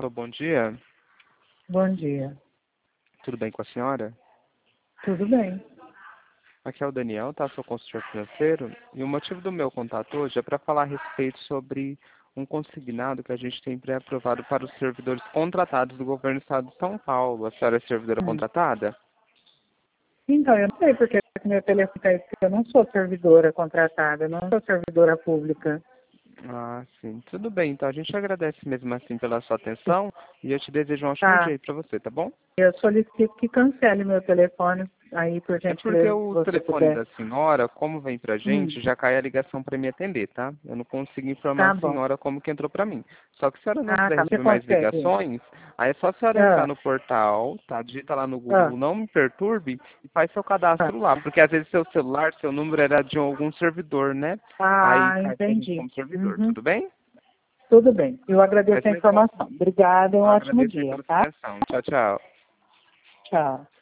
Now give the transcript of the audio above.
Alô, bom dia. Bom dia. Tudo bem com a senhora? Tudo bem? Aqui é o Daniel, tá? Sou consultor financeiro. E o motivo do meu contato hoje é para falar a respeito sobre um consignado que a gente tem pré-aprovado para os servidores contratados do governo do estado de São Paulo. A senhora é servidora contratada? Então, eu não sei porque meu telefone está escrito. Eu não sou servidora contratada, eu não sou servidora pública. Ah, sim. Tudo bem. Então a gente agradece mesmo assim pela sua atenção e eu te desejo um ótimo Tá. dia para você, tá bom? Eu solicito que cancele meu telefone aí, por É porque gentileza, se o você telefone puder. da senhora, como vem pra gente, Hum, já cai a ligação para me atender, tá? Eu não consigo informar tá a bom. senhora como que entrou para mim. Só que se a senhora não Ah, quiser tá. Você receber mais consegue. ligações, aí é só a senhora entrar Ah, no portal, tá? Digita lá no ah, Google, não me perturbe, e faz seu ah. cadastro lá. Porque às vezes seu celular, seu número era de algum servidor, né? Aí Ah, cai pra gente entendi. como servidor, Uhum. tudo bem? Tudo bem. Eu agradeço Mas a mesmo assim, informação. Obrigada e eu um ótimo agradeço aí dia, pela sua tá? atenção. Tchau, tchau. Tchau.